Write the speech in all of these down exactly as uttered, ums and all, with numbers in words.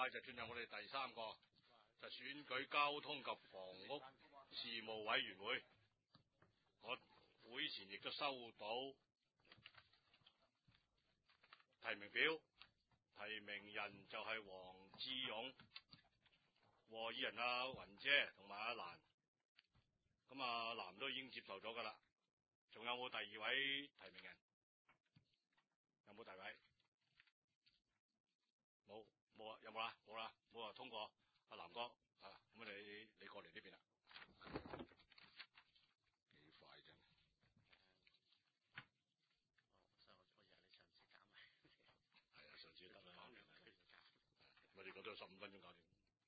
位就進入我哋第三個，就選舉交通及房屋事務委員會。我會前亦都收到提名表，提名人就係黃志勇、和議人阿雲姐同埋阿蘭。咁阿蘭都已經接受咗㗎啦。仲有冇第二位提名人？有冇第二位？冇冇啊？有冇啦？冇啦，冇啊！通過阿南哥啊，咁你你過嚟呢邊啦。幾快啫？係啊，上次得啦。我哋嗰度十五分鐘搞掂。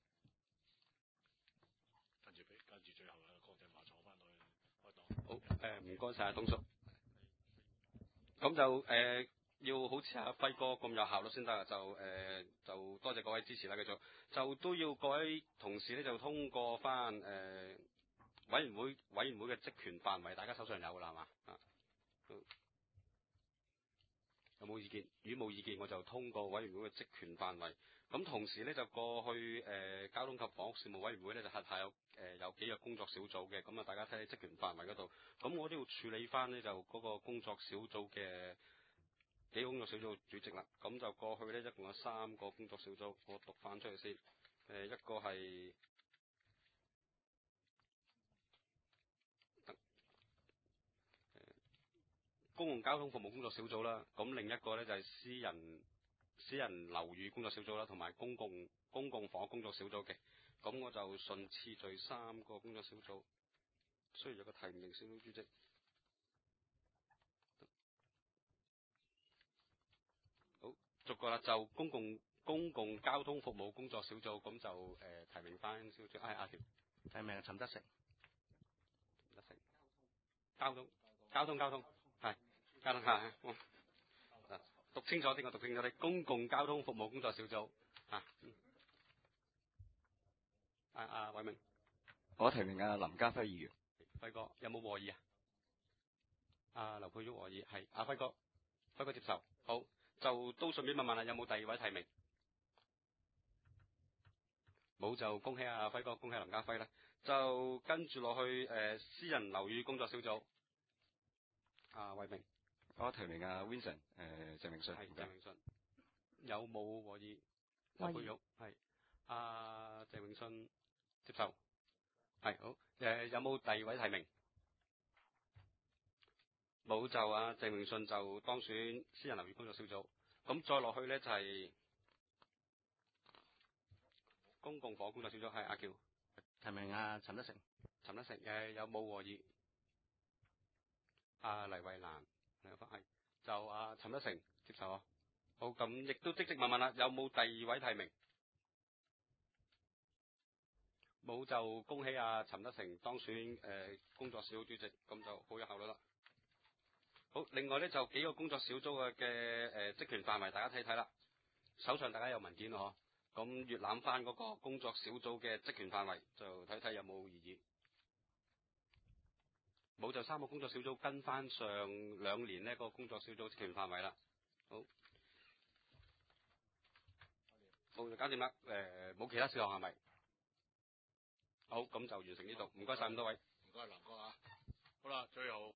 跟住俾跟住最後啊，郭定華坐翻去開檔。 好誒，唔該晒，董叔。咁就誒。呃要好似阿輝哥咁有效率先得啊！就誒、呃、就多謝各位支持啦，繼續就都要各位同事咧就通過翻誒、呃、委員會委員會嘅職權範圍，大家手上有㗎啦，係嘛啊？有冇意見？如果冇意見，我就通過委員會嘅職權範圍。咁同時咧就過去誒、呃、交通及房屋事務委員會咧就轄下有誒、呃、有幾個工作小組嘅，咁啊大家睇喺職權範圍嗰度。咁我都要處理翻咧就嗰個工作小組嘅。幾個工作小組主席啦，咁就過去咧一共有三個工作小組，我讀翻出嚟先。誒，一個係誒公共交通服務工作小組啦，咁另一個咧就係私人私人樓宇工作小組啦，同埋公共公共房屋工作小組嘅。咁我就順次序三個工作小組，需要有個提名小組主席。逐個啦，就公共公共交通服務工作小組，咁就誒、呃、提名翻小組。哎，阿條提名陳德成， 陳德成，交通交通交通係交通係，嗯，嗱讀清楚啲，我讀清楚啲，公共交通服務工作小組啊，嗯，阿阿偉明， 我提名阿林家輝議員。 輝哥有冇和議啊？阿劉佩玉和議係，阿輝哥，輝哥接受，好。就都順便問問啦，有冇第二位提名？冇就恭喜阿輝哥，恭喜林家輝啦。就跟住落去誒、呃，私人樓宇工作小組，阿偉明， 我提名阿 Vincent 誒鄭明信。 係鄭明信，有冇和議？劉佩玉係，阿鄭明信接受，係好。誒、呃，有冇第二位提名？冇就啊，鄭明信就當選私人樓宇工作小組。咁再落去咧就係、是、公共房屋工作小組，係阿喬提名阿陳德成。 陳德成誒有冇和議？阿黎慧蘭黎慧係就阿陳德成接受啊。好，咁亦都即即問問啦，有冇第二位提名？冇就恭喜阿陳德成當選誒、呃、工作小組主席，咁就好有效率啦。好，另外咧就幾個工作小組嘅嘅誒職權範圍，大家睇睇啦。手上大家有文件咯，嗬。咁閱覽翻嗰個工作小組嘅職權範圍，就睇睇有冇異議。冇就三個工作小組跟翻上兩年呢個工作小組職權範圍啦。好，好就搞掂啦。誒、呃，冇其他事項係咪？好，咁就完成呢度。唔該晒咁多位。 唔該，南哥啊。好啦，最後。